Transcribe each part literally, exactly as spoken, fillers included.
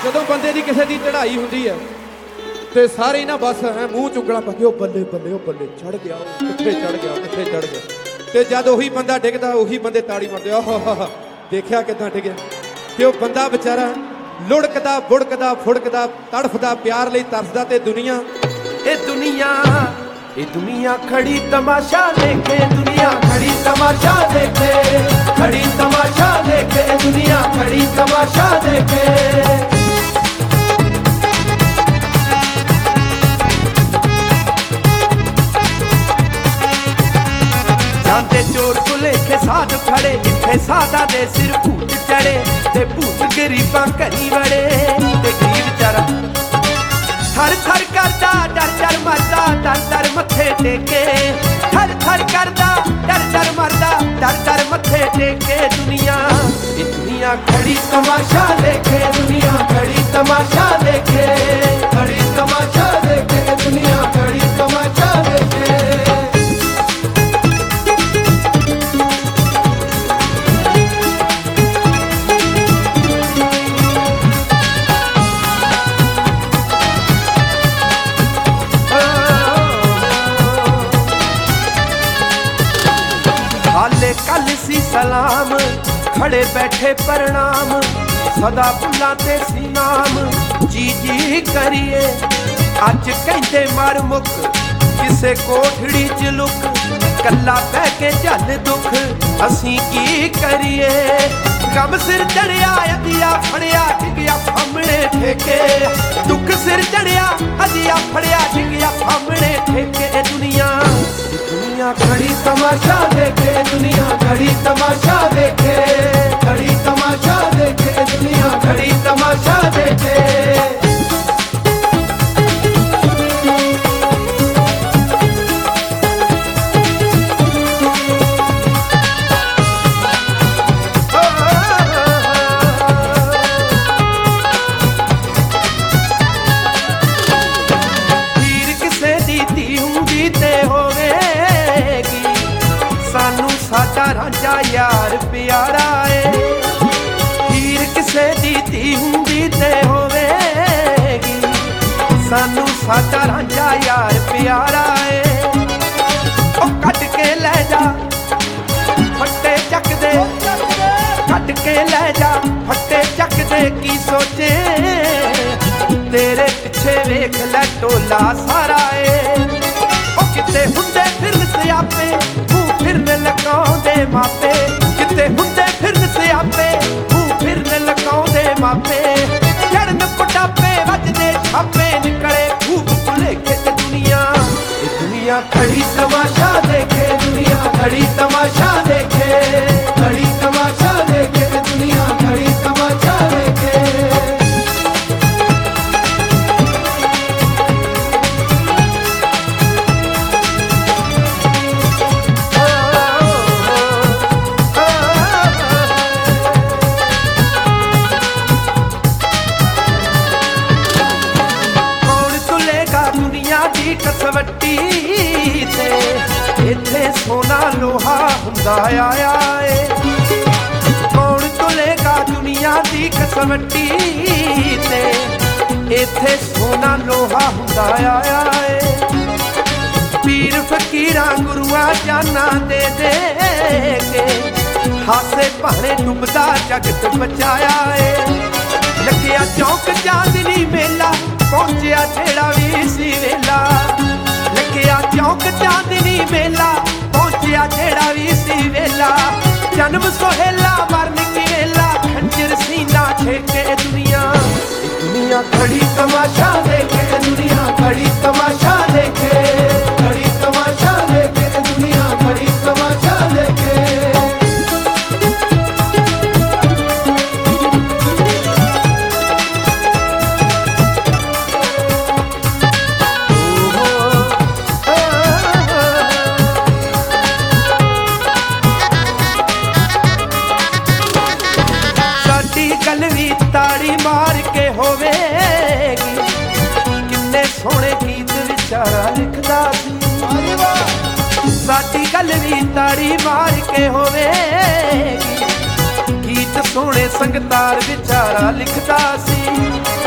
ਜਦੋਂ ਬੰਦੇ ਦੀ ਕਿਸੇ ਦੀ ਚੜ੍ਹਾਈ ਹੁੰਦੀ ਹੈ ਤੇ ਸਾਰੇ ਨਾ ਬਸ ਹੈ ਮੂੰਹ ਚੁੱਕਣਾ ਪਾ ਕੇ ਉਹ ਬੱਲੇ ਬੱਲੇ ਉਹ ਬੱਲੇ ਚੜ ਗਿਆ, ਕਿੱਥੇ ਚੜ ਗਿਆ, ਕਿੱਥੇ ਚੜ ਗਿਆ। ਤੇ ਜਦ ਉਹੀ ਬੰਦਾ ਡਿੱਗਦਾ ਉਹੀ ਬੰਦੇ ਤਾੜੀ ਮਾਰਦੇ, ਆਹ ਦੇਖਿਆ ਕਿੱਦਾਂ ਡਿੱਗਿਆ। ਤੇ ਉਹ ਬੰਦਾ ਵਿਚਾਰਾ ਲੁੜਕਦਾ ਬੁੜਕਦਾ ਫੁੜਕਦਾ ਤੜਫਦਾ ਪਿਆਰ ਲਈ ਤਰਸਦਾ। ਤੇ ਦੁਨੀਆ ਇਹ ਦੁਨੀਆ ਇਹ ਦੁਨੀਆ ਖੜੀ ਤਮਾਸ਼ਾ ਦੇਖੇ, ਦੁਨੀਆ ਖੜੀ ਤਮਾਸ਼ਾ ਦੇਖੇ, ਖੜੀ ਤਮਾਸ਼ਾ ਦੇਖੇ, ਦੁਨੀਆ ਖੜੀ ਤਮਾਸ਼ਾ ਦੇਖੇ। ਜਾਂਦੇ ਚੋਰ ਭੁਲੇਖੇ ਸਾਧ ਖੜੇ, ਇੱਥੇ ਸਾਧਾਂ ਦੇ ਸਿਰ ਭੂਤ ਚੜੇ ਤੇ ਭੂਤ ਗਰੀਬਾਂ ਘਰੀ ਵੜੇ। ਤੇ ਗਰੀਬ ਵਿਚਾਰਾ ਥਰ ਥਰ ਕਰਦਾ ਡਰ ਡਰ ਮਰਦਾ, ਡਰ ਡਰ ਮੱਥੇ ਟੇਕੇ। ਥਰ ਥਰ ਕਰਦਾ ਡਰ ਡਰ ਮਰਦਾ, ਡਰ ਡਰ ਮੱਥੇ ਟੇਕੇ। ਦੁਨੀਆ ਇਹ ਦੁਨੀਆ ਖੜੀ ਤਮਾਸ਼ਾ ਦੇਖੇ, ਦੁਨੀਆ ਖੜੀ ਤਮਾਸ਼ਾ ਦੇਖੇ, ਖੜੀ ਤਮਾਸ਼ਾ ਦੇਖੇ, ਦੁਨੀਆ ਖੜੀ ਤਮਾਸ਼ਾ ਦੇਖੇ। ਹਾਲੇ ਕੱਲ ਸੀ ਸਲਾਮ ਖੜੇ ਬੈਠੇ ਪ੍ਰਣਾਮ, ਸਦਾ ਫੁੱਲਾਂ ਤੇ ਸੀ ਨਾਮ ਜੀ ਜੀ ਕਰੀਏ। ਅੱਜ ਕਹਿੰਦੇ ਮਰ ਮੁੱਕ ਕਿਸੇ ਕੋਠੜੀ ਚ ਲੁਕ, ਕੱਲਾ ਬਹਿ ਕੇ ਝੱਲ ਦੁੱਖ ਅਸੀਂ ਕੀ ਕਰੀਏ। ਗਮ ਸਿਰ ਚੜਿਆ ਅਧਿਆ ਫੜਿਆ ਡਿੱਗਿਆ ਸਾਹਮਣੇ ਠੇਕੇ, ਦੁੱਖ ਸਿਰ ਚੜਿਆ ਅਧਿਆ ਫੜਿਆ ਡਿੱਗਿਆ ਸਾਹਮਣੇ ਠੇਕੇ। ਇਹ ਦੁਨੀਆ ਦੁਨੀਆ ਖੜੀ ਤਮਾਸ਼ਾ ਦੇਖੇ, ਦੁਨੀਆ ਖੜੀ ਤਮਾਸ਼ਾ ਦੇਖੇ, ਖੜੀ ਤਮਾਸ਼ਾ ਦੇਖੇ, ਦੁਨੀਆ ਖੜੀ ਤਮਾਸ਼ਾ ਦੇਖੇ। ਸਾਡਾ ਰਾਂਝਾ ਯਾਰ ਪਿਆਰਾ ਏ, ਹੀਰ ਕਿਸੇ ਦੀ ਧੀ ਹੁੰਦੀ ਤੇ ਹੋਵੇਗੀ। ਸਾਨੂੰ ਸਾਡਾ ਰਾਂਝਾ ਯਾਰ ਪਿਆਰਾ ਏ। ਉਹ ਕੱਢ ਕੇ ਲੈ ਜਾ ਫੱਟੇ ਚੱਕਦੇ, ਕੱਢ ਕੇ ਲੈ ਜਾ ਫੱਟੇ ਚੱਕਦੇ। ਕੀ ਸੋਚੇ ਤੇਰੇ ਪਿੱਛੇ ਵੇਖ ਲੈ ਟੋਲਾ ਸਾਰਾ ਏ। ਉਹ ਕਿਤੇ ਹੁੰਦੇ ਫਿਰਨ ਸਿਆਪੇ ਫਿਰਨ ਲਕਾਉਂਦੇ ਮਾਪੇ, ਕਿਤੇ ਹੁੰਦੇ ਫਿਰਨ ਸਿਆਪੇ ਤੂੰ ਫਿਰਨ ਲਕਾਉਂਦੇ ਮਾਪੇ। ਚੜਨ ਪਟਾਪੇ ਵੱਜਦੇ ਛਾਪੇ ਨਿਕਲੇ ਖੂਬ ਭੁਲੇਖੇ। ਤੇ ਦੁਨੀਆ ਇਹ ਦੁਨੀਆ ਖੜੀ ਤਮਾਸ਼ਾ ਦੇਖੇ, ਦੁਨੀਆ ਖੜੀ ਤਮਾਸ਼ਾ ਦੇਖੇ, ਖੜੀ ਤਮਾਸ਼ਾ ਦੇਖੇ, ਦੁਨੀਆ ਖੜੀ ਤਮਾਸ਼ਾ ਦੇਖੇ। ਕਸਵੱਟੀ ਤੇ ਇੱਥੇ ਸੋਨਾ ਲੋਹਾ ਹੁੰਦਾ ਆਇਆ ਏ। ਕੌਣ ਤੁਲੇਗਾ ਦੁਨੀਆ ਦੀ ਕਸਵੱਟੀ ਤੇ ਇੱਥੇ ਸੋਨਾ ਲੋਹਾ ਹੁੰਦਾ ਆਇਆ ਏ। ਪੀਰ ਫਕੀਰਾਂ ਗੁਰੂਆਂ ਜਾਨਾਂ ਦੇ ਦੇ ਕੇ ਹਾਸੇ ਭਾਣੇ ਡੁੱਬਦਾ ਜਗਤ ਬਚਾਇਆ ਏ। ਲੱਗਿਆ ਚੌਕ ਚਾਂਦਨੀ ਮੇਲਾ ਪਹੁੰਚਿਆ ਜਿਹੜਾ ਵੀ ਸੀ ਵੇਲਾ, ਲੱਗਿਆ ਚੌਕ ਚਾਂਦਨੀ ਮੇਲਾ ਪਹੁੰਚਿਆ ਜਿਹੜਾ ਵੀ ਸੀ ਵੇਲਾ। ਜਨਮ ਸੋਹੇਲਾ ਮਰਨ ਕੀ ਵੇਲਾ ਖੰਜਰ ਸੀਨਾ ਛੇਕੇ। ਦੁਨੀਆ ਦੁਨੀਆ ਖੜੀ ਤਮਾਸ਼ਾ ਦੇਖੇ, ਦੁਨੀਆ ਖੜੀ ਤਮਾਸ਼ਾ ਦੇਖੇ, ਖੜੀ ਤਮਾਸ਼ਾ ਦੇਖੇ, ਦੁਨੀਆ ਖੜੀ ਤਮਾਸ਼ਾ ਦੇਖੇ। ਗੱਲ ਵੀ ਤਾੜੀ ਮਾਰ ਕੇ ਹੋਵੇਗੀ, ਕਿੰਨੇ ਸੋਹਣੇ ਗੀਤ ਵਿਚਾਰਾ ਲਿਖਦਾ ਸੀ। ਸਾਡੀ ਗੱਲ ਵੀ ਤਾੜੀ ਮਾਰ ਕੇ ਹੋਵੇਗੀ, ਗੀਤ ਸੋਹਣੇ ਸੰਗਤਾਰ ਵਿਚਾਰਾ ਲਿਖਦਾ ਸੀ।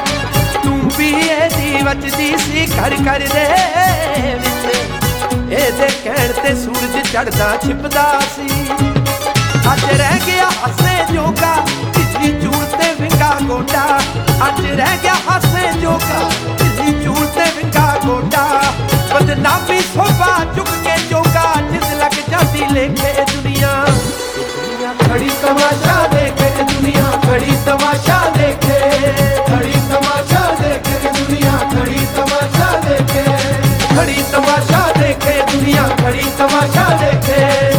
ਮੱਚਦੀ ਸੀ ਘਰ ਘਰ ਦੇ ਵਿੱਚ ਇਹਦੇ ਕਹਿਣ ਤੇ ਸੂਰਜ ਚੜਦਾ ਛਿਪਦਾ ਸੀ ਅੱਜ ਰਹਿ ਗਿਆ ਹੱਸੇ ਜੋਗਾ ਢਿੱਲੀ ਚੂਲ ਤੇ ਵਿੰਗਾ ਗੋਡਾ ਅੱਜ ਰਹਿ ਗਿਆ ਹੱਸੇ ਜੋਗਾ ਢਿੱਲੀ ਚੂਲ ਤੇ ਵਿੰਗਾ ਗੋਡਾ ਬਦਨਾਮੀ ਸੋਭਾ ਚੁੱਕ ਕੇ ਜੋਗਾ ਜਿਸ ਲੱਗ ਜਾਂਦੀ ਲੇਖੇ ਦੁਨੀਆ ਦੁਨੀਆ ਖੜੀ ਤਮਾਸ਼ਾ ਦੇਖੇ ਦੁਨੀਆ ਖੜੀ ਤਮਾਸ਼ਾ ਦੇਖੇ खड़ी तमाशा देखे दुनिया खड़ी तमाशा देखे खड़ी तमाशा देखे दुनिया खड़ी तमाशा देखे